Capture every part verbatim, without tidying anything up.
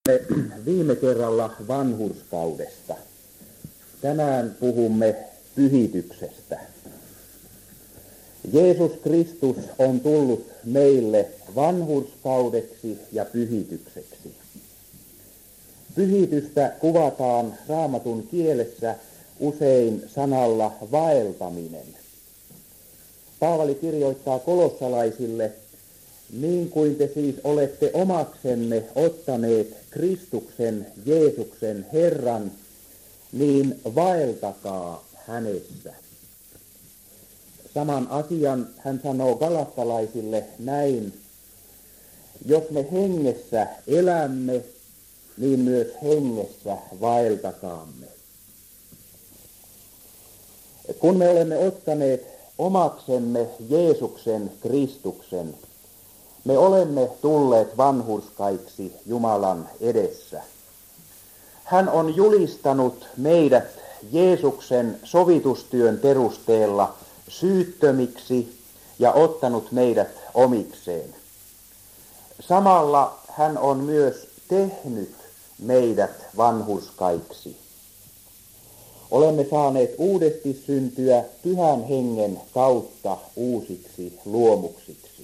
Viime kerralla vanhurskaudesta. Tänään puhumme pyhityksestä. Jeesus Kristus on tullut meille vanhurskaudeksi ja pyhitykseksi. Pyhitystä kuvataan Raamatun kielessä usein sanalla vaeltaminen. Paavali kirjoittaa kolossalaisille: niin kuin te siis olette omaksenne ottaneet Kristuksen Jeesuksen Herran, niin vaeltakaa hänessä. Saman asian hän sanoo galattalaisille näin: jos me hengessä elämme, niin myös hengessä vaeltakaamme. Kun me olemme ottaneet omaksemme Jeesuksen Kristuksen, me olemme tulleet vanhurskaiksi Jumalan edessä. Hän on julistanut meidät Jeesuksen sovitustyön perusteella syyttömiksi ja ottanut meidät omikseen. Samalla hän on myös tehnyt meidät vanhurskaiksi. Olemme saaneet uudesti syntyä Pyhän Hengen kautta uusiksi luomuksiksi.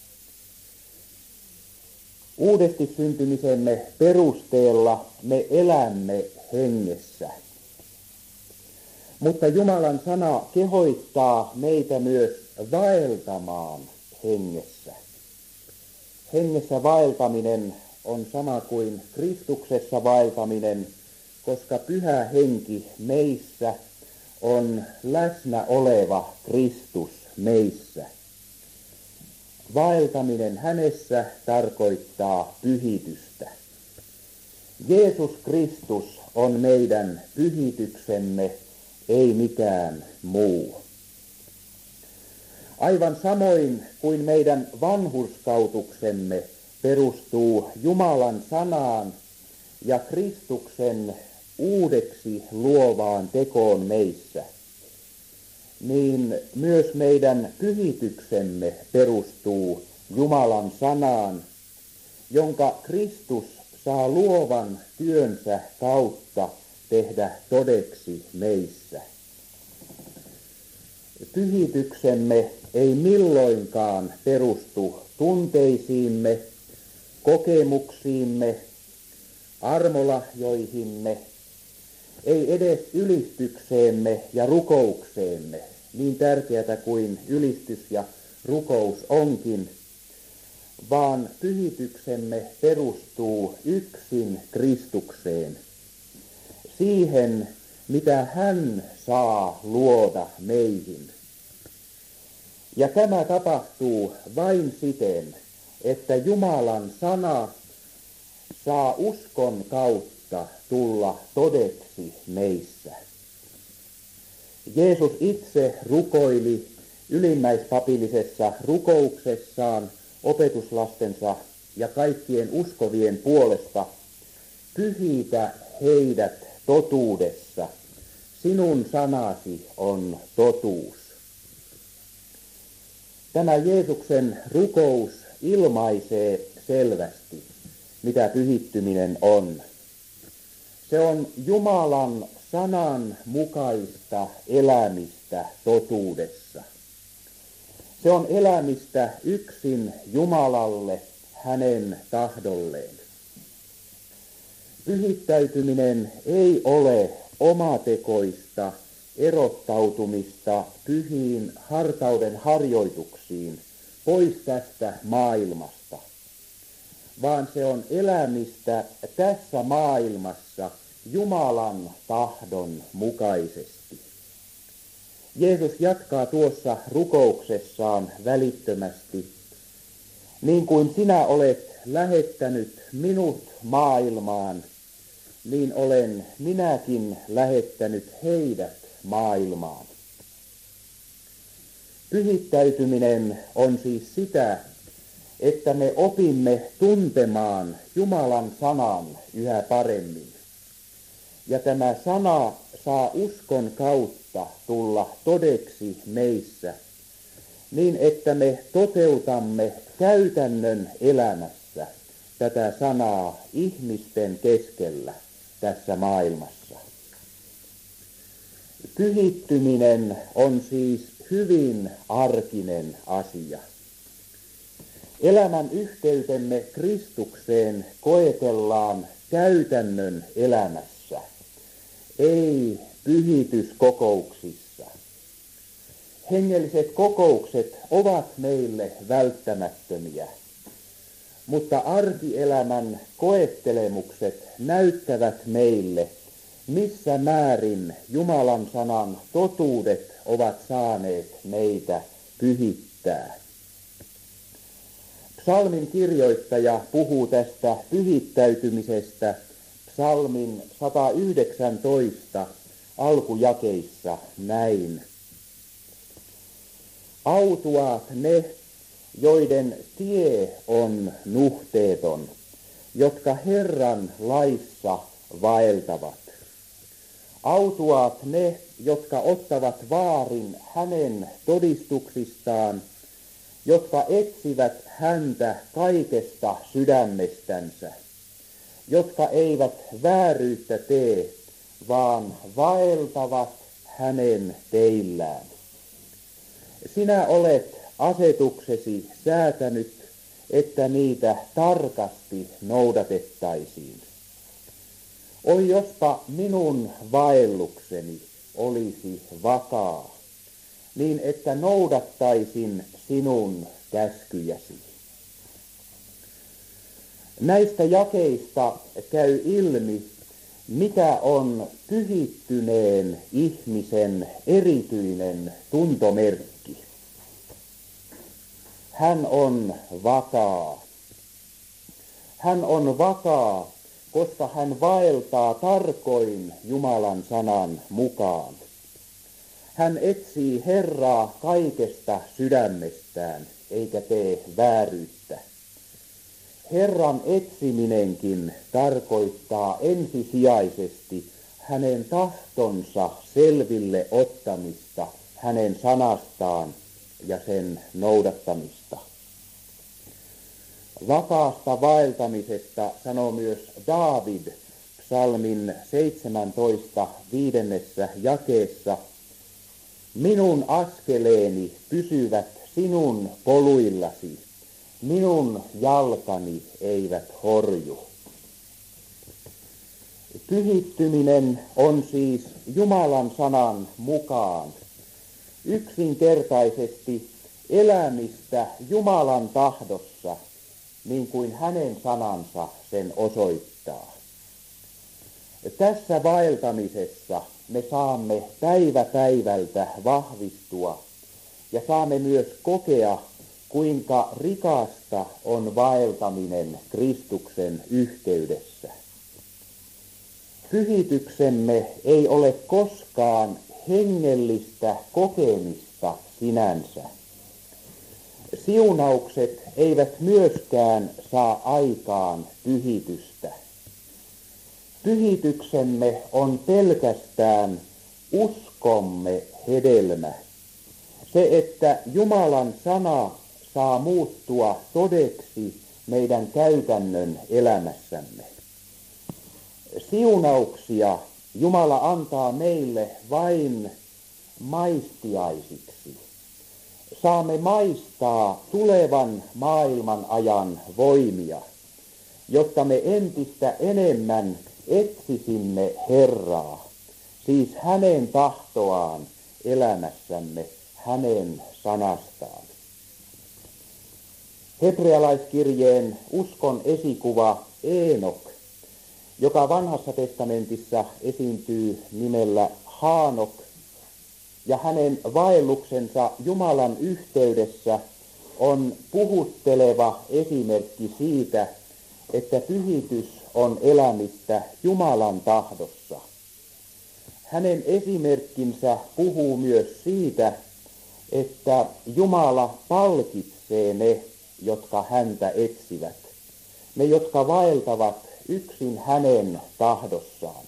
Uudesti syntymisemme perusteella me elämme hengessä. Mutta Jumalan sana kehoittaa meitä myös vaeltamaan hengessä. Hengessä vaeltaminen on sama kuin Kristuksessa vaeltaminen, koska Pyhä Henki meissä on läsnä oleva Kristus meissä. Vaeltaminen hänessä tarkoittaa pyhitystä. Jeesus Kristus on meidän pyhityksemme, ei mikään muu. Aivan samoin kuin meidän vanhurskautuksemme perustuu Jumalan sanaan ja Kristuksen uudeksi luovaan tekoon meissä, niin myös meidän pyhityksemme perustuu Jumalan sanaan, jonka Kristus saa luovan työnsä kautta tehdä todeksi meissä. Pyhityksemme ei milloinkaan perustu tunteisiimme, kokemuksiimme, armolahjoihimme, ei edes ylistykseemme ja rukoukseemme, niin tärkeätä kuin ylistys ja rukous onkin, vaan pyhityksemme perustuu yksin Kristukseen, siihen, mitä hän saa luoda meihin. Ja tämä tapahtuu vain siten, että Jumalan sana saa uskon kautta tulla todeksi meissä. Jeesus itse rukoili ylimmäispapillisessa rukouksessaan opetuslastensa ja kaikkien uskovien puolesta: pyhitä heidät totuudessa, sinun sanasi on totuus. Tämä Jeesuksen rukous ilmaisee selvästi, mitä pyhittyminen on. Se on Jumalan sanan mukaista elämistä totuudessa. Se on elämistä yksin Jumalalle, hänen tahdolleen. Pyhittäytyminen ei ole omatekoista erottautumista pyhiin hartauden harjoituksiin pois tästä maailmasta, vaan se on elämistä tässä maailmassa Jumalan tahdon mukaisesti. Jeesus jatkaa tuossa rukouksessaan välittömästi: niin kuin sinä olet lähettänyt minut maailmaan, niin olen minäkin lähettänyt heidät maailmaan. Pyhittäytyminen on siis sitä, että me opimme tuntemaan Jumalan sanan yhä paremmin. Ja tämä sana saa uskon kautta tulla todeksi meissä, niin että me toteutamme käytännön elämässä tätä sanaa ihmisten keskellä tässä maailmassa. Pyhittyminen on siis hyvin arkinen asia. Elämän yhteytemme Kristukseen koetellaan käytännön elämässä, ei pyhityskokouksissa. Hengelliset kokoukset ovat meille välttämättömiä, mutta arkielämän koettelemukset näyttävät meille, missä määrin Jumalan sanan totuudet ovat saaneet meitä pyhittää. Psalmin kirjoittaja puhuu tästä pyhittäytymisestä psalmin sata yhdeksäntoista alkujakeissa näin. Autuaat ne, joiden tie on nuhteeton, jotka Herran laissa vaeltavat. Autuaat ne, jotka ottavat vaarin hänen todistuksistaan, jotka etsivät häntä kaikesta sydämestänsä, jotka eivät vääryyttä tee, vaan vaeltavat hänen teillään. Sinä olet asetuksesi säätänyt, että niitä tarkasti noudatettaisiin. Oi, jospa minun vaellukseni olisi vakaa, niin että noudattaisin sinun käskyjäsi. Näistä jakeista käy ilmi, mikä on pyhittyneen ihmisen erityinen tuntomerkki. Hän on vakaa. Hän on vakaa, koska hän vaeltaa tarkoin Jumalan sanan mukaan. Hän etsii Herraa kaikesta sydämestään, eikä tee vääryyttä. Herran etsiminenkin tarkoittaa ensisijaisesti hänen tahtonsa selville ottamista, hänen sanastaan ja sen noudattamista. Vakaasta vaeltamisesta sanoo myös Daavid psalmin seitsemäntoista viidennessä jakeessa: minun askeleeni pysyvät sinun poluillasi, minun jalkani eivät horju. Pyhittyminen on siis Jumalan sanan mukaan yksinkertaisesti elämistä Jumalan tahdossa, niin kuin hänen sanansa sen osoittaa. Tässä vaeltamisessa me saamme päivä päivältä vahvistua ja saamme myös kokea, kuinka rikasta on vaeltaminen Kristuksen yhteydessä. Pyhityksemme ei ole koskaan hengellistä kokemista sinänsä. Siunaukset eivät myöskään saa aikaan pyhitystä. Pyhityksemme on pelkästään uskomme hedelmä. Se, että Jumalan sana saa muuttua todeksi meidän käytännön elämässämme. Siunauksia Jumala antaa meille vain maistiaisiksi. Saamme maistaa tulevan maailman ajan voimia, jotta me entistä enemmän etsisimme Herraa, siis hänen tahtoaan elämässämme, hänen sanastaan. Hebrealaiskirjeen uskon esikuva Eenok, joka vanhassa testamentissa esiintyy nimellä Haanok, ja hänen vaelluksensa Jumalan yhteydessä on puhutteleva esimerkki siitä, että pyhitys on elämistä Jumalan tahdossa. Hänen esimerkkinsä puhuu myös siitä, että Jumala palkitsee ne, jotka häntä etsivät, ne, jotka vaeltavat yksin hänen tahdossaan.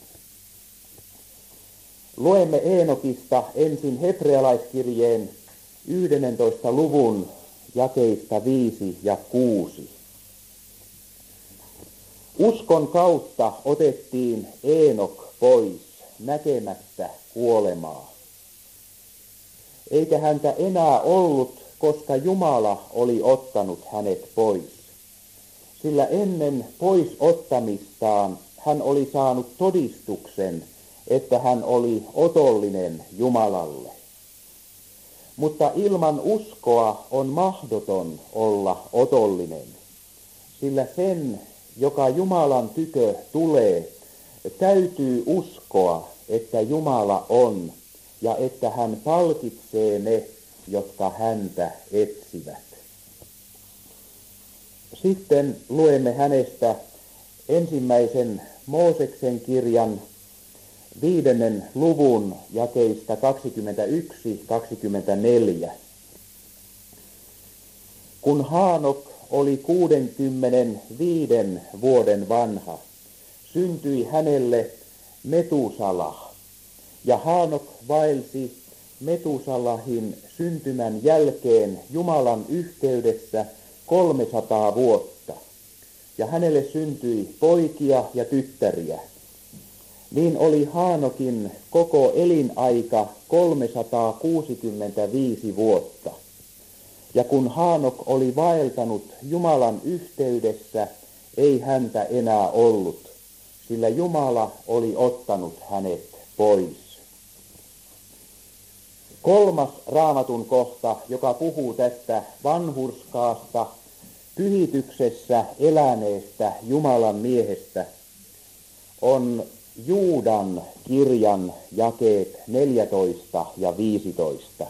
Luemme Eenokista ensin hebrealaiskirjeen yhdentoista luvun jakeista viisi ja kuusi. Uskon kautta otettiin Eenok pois näkemättä kuolemaa. Eikä häntä enää ollut, koska Jumala oli ottanut hänet pois. Sillä ennen pois ottamistaan hän oli saanut todistuksen, että hän oli otollinen Jumalalle. Mutta ilman uskoa on mahdoton olla otollinen, sillä sen, joka Jumalan tykö tulee, täytyy uskoa, että Jumala on ja että hän palkitsee ne, jotka häntä etsivät. Sitten luemme hänestä ensimmäisen Mooseksen kirjan viidennen luvun jakeista kaksikymmentäyksi kaksikymmentäneljä. Kun Haanok oli kuudenkymmenenviiden vuoden vanha, syntyi hänelle Metusalah, ja Haanok vaelsi Metusalahin syntymän jälkeen Jumalan yhteydessä kolmesataa vuotta, ja hänelle syntyi poikia ja tyttäriä. Niin oli Haanokin koko elinaika kolmesataakuusikymmentäviisi vuotta. Ja kun Haanok oli vaeltanut Jumalan yhteydessä, ei häntä enää ollut, sillä Jumala oli ottanut hänet pois. Kolmas Raamatun kohta, joka puhuu tästä vanhurskaasta, pyhityksessä eläneestä Jumalan miehestä, on Juudan kirjan jakeet neljätoista ja viisitoista.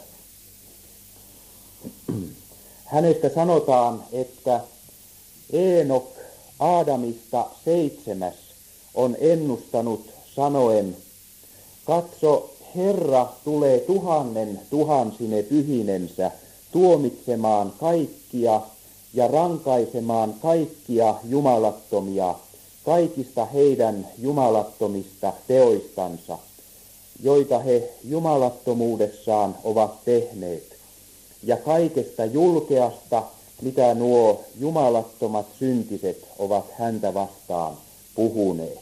Hänestä sanotaan, että Eenok Aadamista seitsemäs on ennustanut sanoen, katso, Herra tulee tuhannen tuhansine pyhinensä tuomitsemaan kaikkia ja rankaisemaan kaikkia jumalattomia kaikista heidän jumalattomista teoistansa, joita he jumalattomuudessaan ovat tehneet, ja kaikesta julkeasta, mitä nuo jumalattomat syntiset ovat häntä vastaan puhuneet.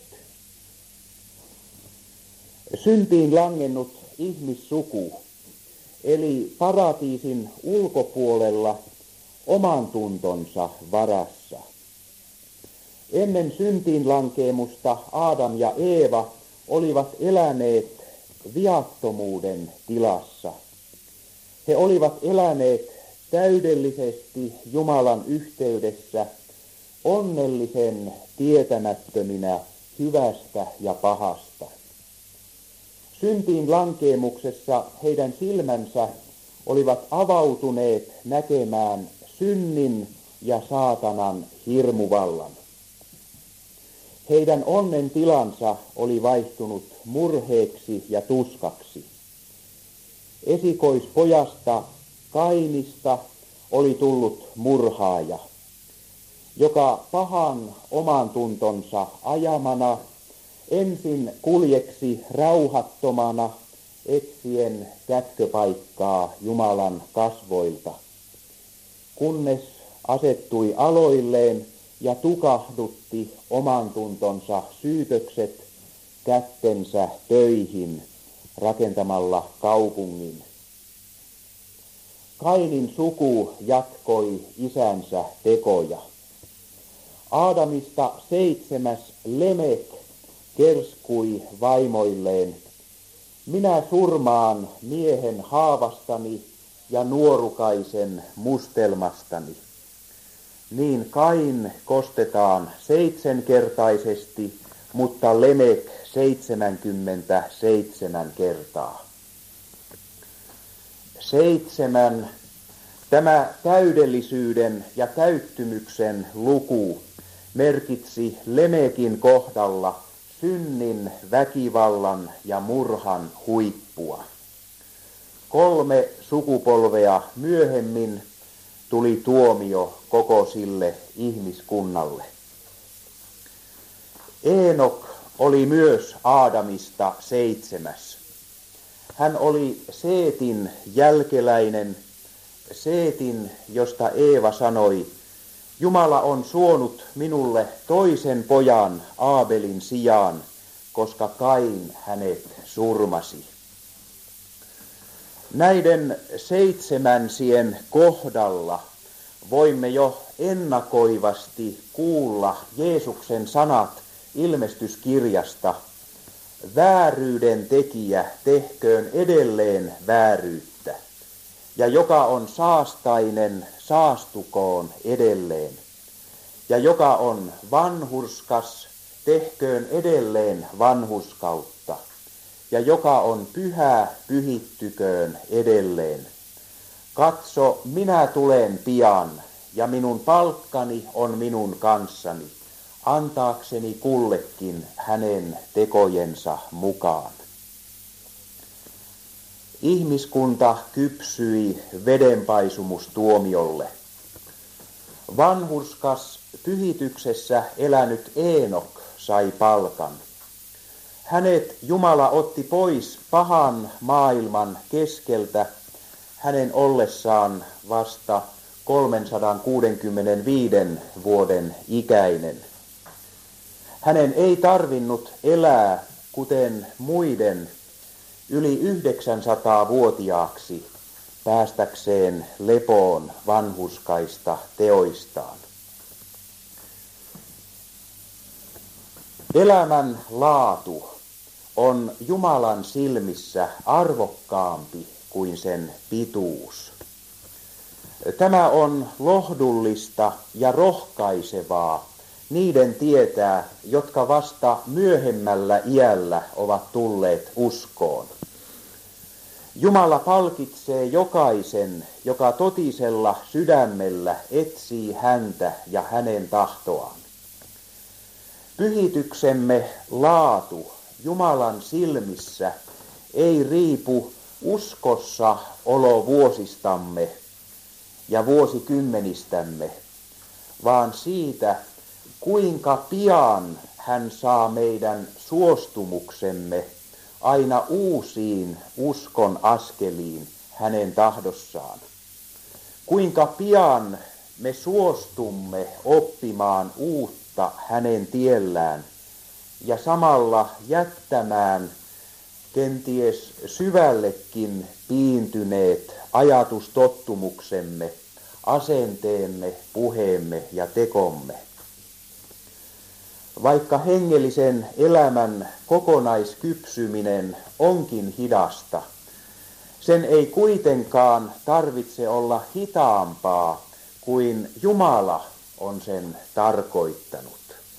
Syntiin langennut ihmissuku eli paratiisin ulkopuolella oman tuntonsa varassa. Ennen syntiin lankeemusta Aadam ja Eeva olivat eläneet viattomuuden tilassa. He olivat eläneet täydellisesti Jumalan yhteydessä, onnellisen tietämättöminä hyvästä ja pahasta. Syntiin lankeemuksessa heidän silmänsä olivat avautuneet näkemään synnin ja saatanan hirmuvallan. Heidän onnen tilansa oli vaihtunut murheeksi ja tuskaksi. Esikoispojasta Kainista oli tullut murhaaja, joka pahan oman tuntonsa ajamana ensin kuljeksi rauhattomana etsien kätköpaikkaa Jumalan kasvoilta, kunnes asettui aloilleen ja tukahdutti oman tuntonsa syytökset kättensä töihin rakentamalla kaupungin. Kainin suku jatkoi isänsä tekoja. Aadamista seitsemäs Lemek kerskui vaimoilleen, minä surmaan miehen haavastani ja nuorukaisen mustelmastani. Niin Kain kostetaan seitsemänkertaisesti, mutta Lemek seitsemänkymmentäseitsemän kertaa. Seitsemän, tämä täydellisyyden ja täyttymyksen luku merkitsi Lemekin kohdalla synnin, väkivallan ja murhan huippua. Kolme sukupolvea myöhemmin tuli tuomio koko sille ihmiskunnalle. Eenok oli myös Aadamista seitsemäs. Hän oli Seetin jälkeläinen, Seetin, josta Eeva sanoi, Jumala on suonut minulle toisen pojan Aabelin sijaan, koska Kain hänet surmasi. Näiden seitsemänsien kohdalla voimme jo ennakoivasti kuulla Jeesuksen sanat ilmestyskirjasta: vääryyden tekijä tehköön edelleen vääryyttä, ja joka on saastainen saastukoon edelleen, ja joka on vanhurskas tehköön edelleen vanhurskautta, ja joka on pyhä pyhittyköön edelleen. Katso, minä tulen pian, ja minun palkkani on minun kanssani, antaakseni kullekin hänen tekojensa mukaan. Ihmiskunta kypsyi vedenpaisumustuomiolle. Vanhurskas pyhityksessä elänyt Eenok sai palkan. Hänet Jumala otti pois pahan maailman keskeltä hänen ollessaan vasta kolmesataakuusikymmentäviisi vuoden ikäinen. Hänen ei tarvinnut elää kuten muiden yli yhdeksänsataa-vuotiaaksi päästäkseen lepoon vanhurskaista teoistaan. Elämän laatu on Jumalan silmissä arvokkaampi kuin sen pituus. Tämä on lohdullista ja rohkaisevaa niiden tietää, jotka vasta myöhemmällä iällä ovat tulleet uskoon. Jumala palkitsee jokaisen, joka totisella sydämellä etsii häntä ja hänen tahtoaan. Pyhityksemme laatu Jumalan silmissä ei riipu uskossa olovuosistamme ja vuosikymmenistämme, vaan siitä, kuinka pian hän saa meidän suostumuksemme aina uusiin uskon askeliin hänen tahdossaan. Kuinka pian me suostumme oppimaan uutta hänen tiellään ja samalla jättämään kenties syvällekin piintyneet ajatustottumuksemme, asenteemme, puheemme ja tekomme. Vaikka hengellisen elämän kokonaiskypsyminen onkin hidasta, sen ei kuitenkaan tarvitse olla hitaampaa kuin Jumala on sen tarkoittanut.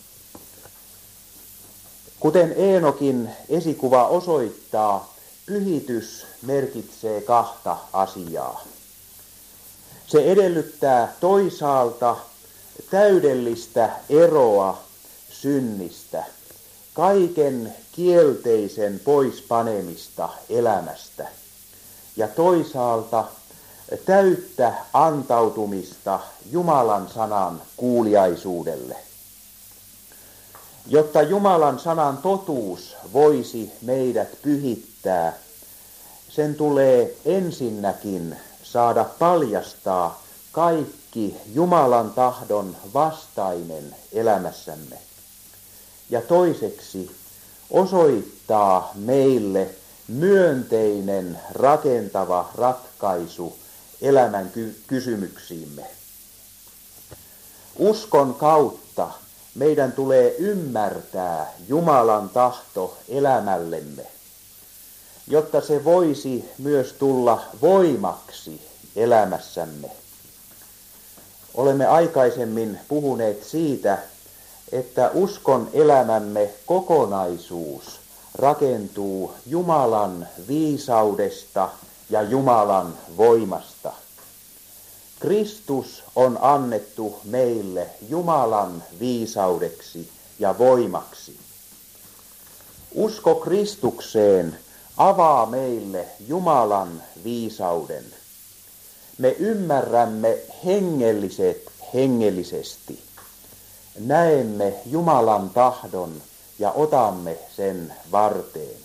Kuten Eenokin esikuva osoittaa, pyhitys merkitsee kahta asiaa. Se edellyttää toisaalta täydellistä eroa synnistä, kaiken kielteisen poispanemista elämästä, ja toisaalta täyttä antautumista Jumalan sanan kuuliaisuudelle. Jotta Jumalan sanan totuus voisi meidät pyhittää, sen tulee ensinnäkin saada paljastaa kaikki Jumalan tahdon vastainen elämässämme. Ja toiseksi osoittaa meille myönteinen, rakentava ratkaisu elämän ky- kysymyksiimme. Uskon kautta meidän tulee ymmärtää Jumalan tahto elämällemme, jotta se voisi myös tulla voimaksi elämässämme. Olemme aikaisemmin puhuneet siitä, että uskon elämämme kokonaisuus rakentuu Jumalan viisaudesta ja Jumalan voimasta. Kristus on annettu meille Jumalan viisaudeksi ja voimaksi. Usko Kristukseen avaa meille Jumalan viisauden. Me ymmärrämme hengelliset hengellisesti. Näemme Jumalan tahdon ja otamme sen varteen.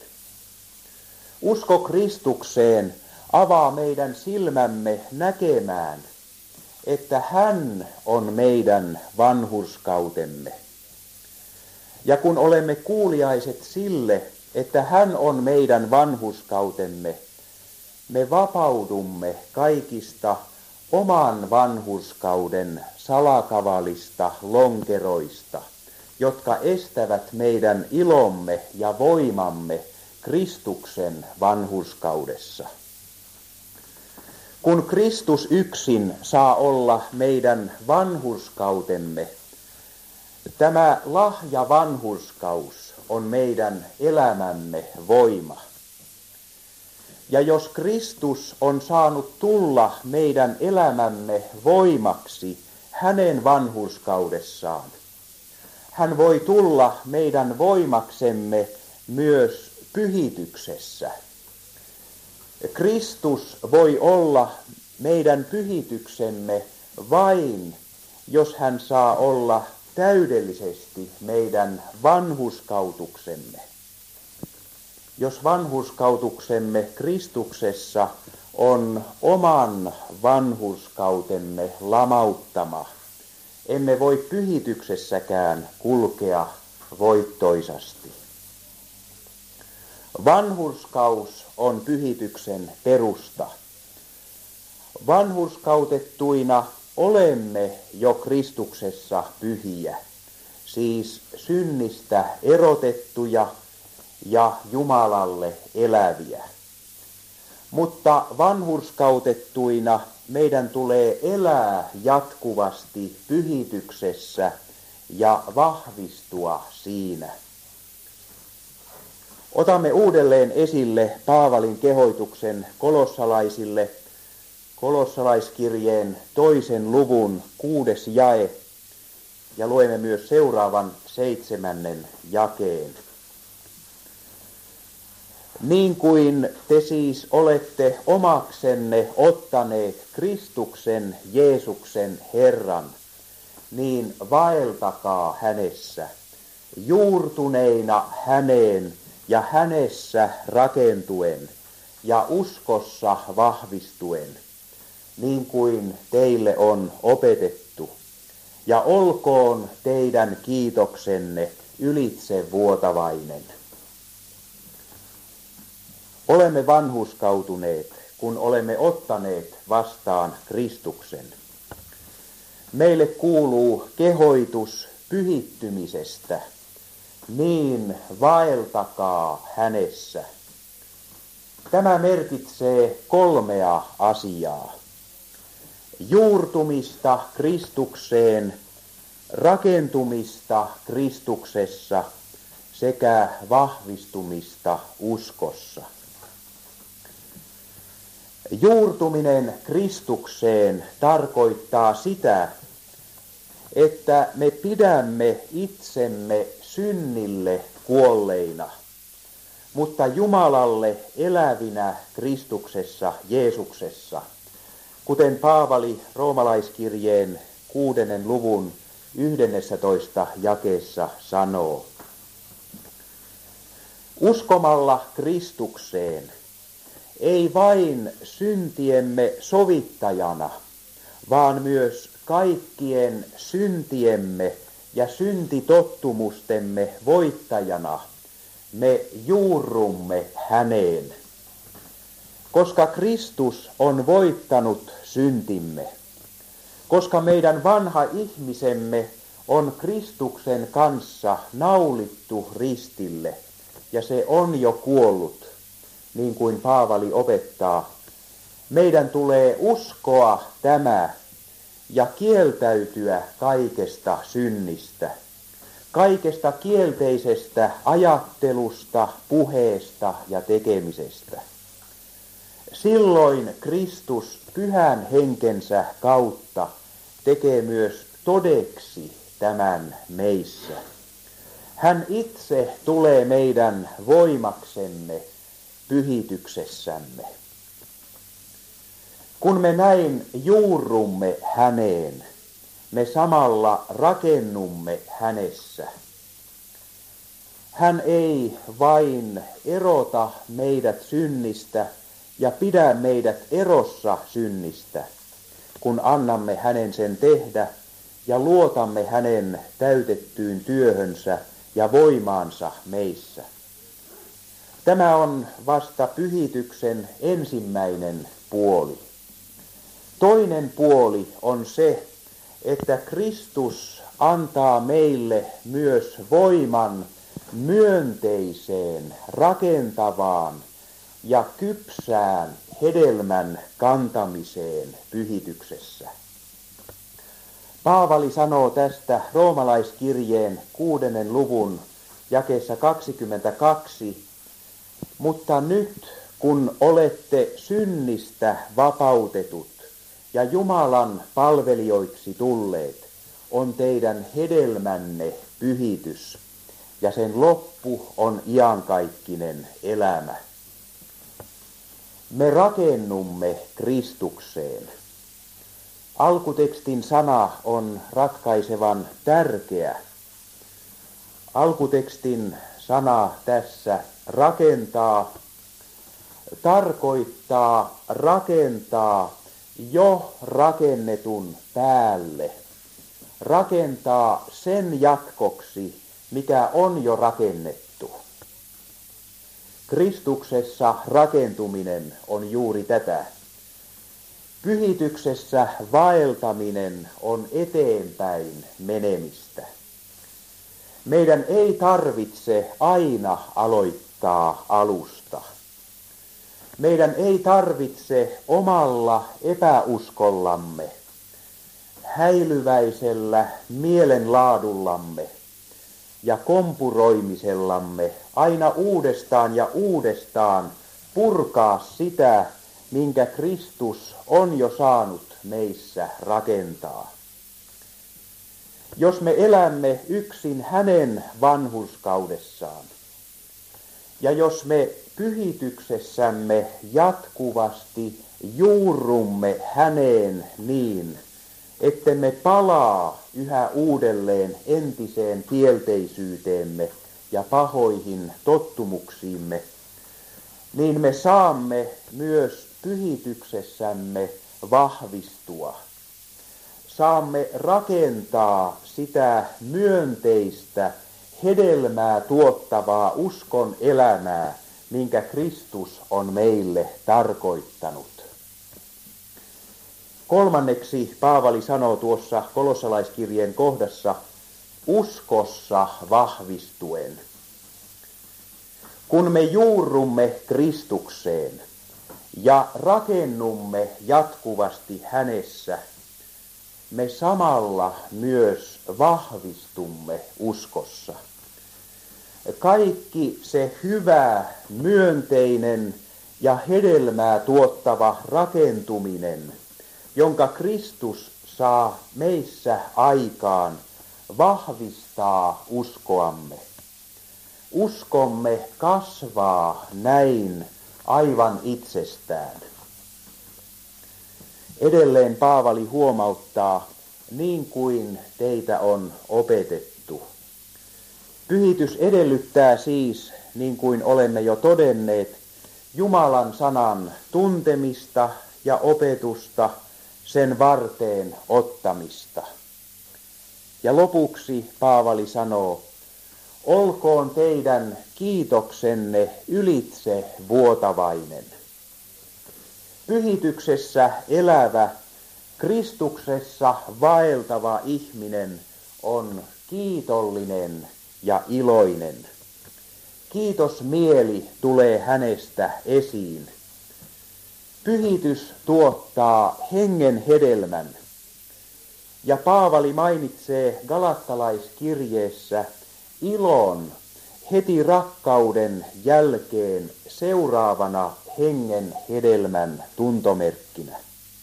Usko Kristukseen avaa meidän silmämme näkemään, että hän on meidän vanhurskautemme. Ja kun olemme kuuliaiset sille, että hän on meidän vanhurskautemme, me vapaudumme kaikista oman vanhurskauden salakavalista lonkeroista, jotka estävät meidän ilomme ja voimamme Kristuksen vanhurskaudessa. Kun Kristus yksin saa olla meidän vanhurskautemme, tämä lahja vanhurskaus on meidän elämämme voima. Ja jos Kristus on saanut tulla meidän elämämme voimaksi hänen vanhurskaudessaan, hän voi tulla meidän voimaksemme myös pyhityksessä. Kristus voi olla meidän pyhityksemme vain, jos hän saa olla täydellisesti meidän vanhurskautuksemme. Jos vanhurskautuksemme Kristuksessa on oman vanhurskautemme lamauttama, emme voi pyhityksessäkään kulkea voittoisasti. Vanhurskaus on pyhityksen perusta. Vanhurskautettuina olemme jo Kristuksessa pyhiä, siis synnistä erotettuja ja Jumalalle eläviä. Mutta vanhurskautettuina meidän tulee elää jatkuvasti pyhityksessä ja vahvistua siinä. Otamme uudelleen esille Paavalin kehoituksen kolossalaisille, kolossalaiskirjeen toisen luvun kuudes jae, ja luemme myös seuraavan seitsemännen jakeen. Niin kuin te siis olette omaksenne ottaneet Kristuksen Jeesuksen Herran, niin vaeltakaa hänessä, juurtuneina häneen ja hänessä rakentuen ja uskossa vahvistuen, niin kuin teille on opetettu, ja olkoon teidän kiitoksenne ylitsevuotavainen. Olemme vanhurskautuneet, kun olemme ottaneet vastaan Kristuksen. Meille kuuluu kehoitus pyhittymisestä, niin vaeltakaa hänessä. Tämä merkitsee kolmea asiaa. Juurtumista Kristukseen, rakentumista Kristuksessa sekä vahvistumista uskossa. Juurtuminen Kristukseen tarkoittaa sitä, että me pidämme itsemme synnille kuolleina, mutta Jumalalle elävinä Kristuksessa Jeesuksessa, kuten Paavali roomalaiskirjeen kuudennen luvun yhdennentoista jakeessa sanoo. Uskomalla Kristukseen, ei vain syntiemme sovittajana, vaan myös kaikkien syntiemme ja syntitottumustemme voittajana, me juurrumme häneen. Koska Kristus on voittanut syntimme, koska meidän vanha ihmisemme on Kristuksen kanssa naulittu ristille, ja se on jo kuollut, niin kuin Paavali opettaa, meidän tulee uskoa tämä ja kieltäytyä kaikesta synnistä, kaikesta kielteisestä ajattelusta, puheesta ja tekemisestä. Silloin Kristus pyhän henkensä kautta tekee myös todeksi tämän meissä. Hän itse tulee meidän voimaksemme pyhityksessämme. Kun me näin juurrumme häneen, me samalla rakennumme hänessä. Hän ei vain erota meidät synnistä ja pidä meidät erossa synnistä, kun annamme hänen sen tehdä ja luotamme hänen täytettyyn työhönsä ja voimaansa meissä. Tämä on vasta pyhityksen ensimmäinen puoli. Toinen puoli on se, että Kristus antaa meille myös voiman myönteiseen, rakentavaan ja kypsään hedelmän kantamiseen pyhityksessä. Paavali sanoo tästä roomalaiskirjeen kuudennen luvun jakeessa kaksikymmentäkaksi, mutta nyt kun olette synnistä vapautetut ja Jumalan palvelijoiksi tulleet, on teidän hedelmänne pyhitys, ja sen loppu on iankaikkinen elämä. Me rakennumme Kristukseen. Alkutekstin sana on ratkaisevan tärkeä. Alkutekstin sana tässä rakentaa, tarkoittaa rakentaa jo rakennetun päälle. Rakentaa sen jatkoksi, mikä on jo rakennettu. Kristuksessa rakentuminen on juuri tätä. Pyhityksessä vaeltaminen on eteenpäin menemistä. Meidän ei tarvitse aina aloittaa alusta. Meidän ei tarvitse omalla epäuskollamme, häilyväisellä mielenlaadullamme ja kompuroimisellamme aina uudestaan ja uudestaan purkaa sitä, minkä Kristus on jo saanut meissä rakentaa. Jos me elämme yksin hänen vanhurskaudessaan, ja jos me pyhityksessämme jatkuvasti juurrumme häneen niin, ettemme palaa yhä uudelleen entiseen kielteisyyteemme ja pahoihin tottumuksiimme, niin me saamme myös pyhityksessämme vahvistua. Saamme rakentaa sitä myönteistä, hedelmää tuottavaa uskon elämää, minkä Kristus on meille tarkoittanut. Kolmanneksi Paavali sanoo tuossa kolossalaiskirjeen kohdassa, uskossa vahvistuen. Kun me juurrumme Kristukseen ja rakennumme jatkuvasti hänessä, me samalla myös vahvistumme uskossa. Kaikki se hyvä, myönteinen ja hedelmää tuottava rakentuminen, jonka Kristus saa meissä aikaan, vahvistaa uskoamme. Uskomme kasvaa näin aivan itsestään. Edelleen Paavali huomauttaa, niin kuin teitä on opetettu. Pyhitys edellyttää siis, niin kuin olemme jo todenneet, Jumalan sanan tuntemista ja opetusta, sen varteen ottamista. Ja lopuksi Paavali sanoo, olkoon teidän kiitoksenne ylitse vuotavainen. Pyhityksessä elävä, Kristuksessa vaeltava ihminen on kiitollinen ja iloinen. Kiitosmieli tulee hänestä esiin. Pyhitys tuottaa hengen hedelmän. Ja Paavali mainitsee galattalaiskirjeessä ilon heti rakkauden jälkeen seuraavana hengen hedelmän tuntomerkkinä.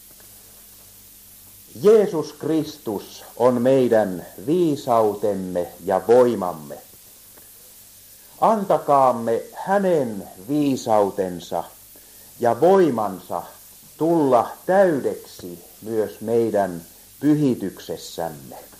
Jeesus Kristus on meidän viisautemme ja voimamme. Antakaamme hänen viisautensa ja voimansa tulla täydeksi myös meidän pyhityksessämme.